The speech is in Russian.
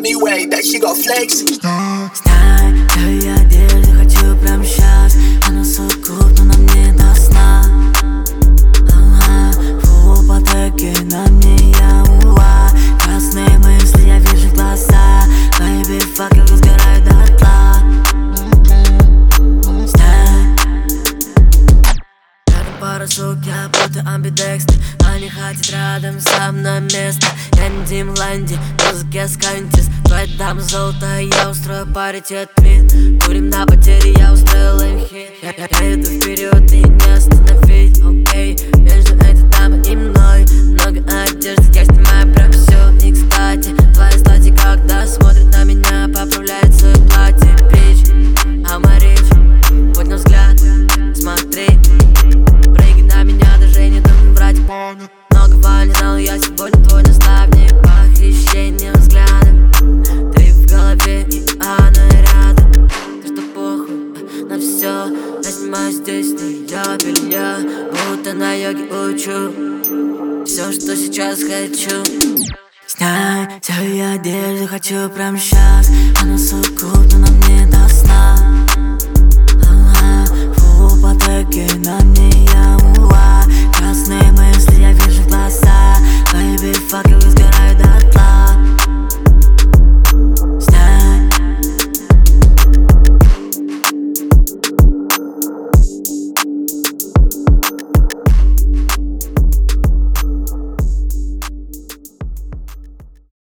me way that she gon' flex. Знай, твои одежды хочу прям щас. Она совокупна на мне до сна. Фу, потеки на мне, я уа. Красные мысли, я вижу глаза. Baby, fuck, я разгораю дотла. Знай, рядом пара сук, я будто амбидекстер. Они хотят рядом со мной место. Я не Дим Ланди, музыке скантис. Твоя дама золотая, я устрою паритет вид. Курим на потери, я устроил им хит. Я иду вперед и не остановить, окей. Между этой дамой и мной много одежды, я снимаю прям все. И кстати, твои стати, когда смотрит на меня, поправляет свое платье, бич. Амарич, хоть на взгляд, смотри. Прыгай на меня, даже не думай врать. Многого не знал, я сегодня твой наставник. Похищение взглядом, ты в голове и она рядом. Ты что похуй на все, я снимаю здесь ее белье, будто на йоге учу все, что сейчас хочу. Знай, твои одежды хочу прям щас. Она совокупна на мне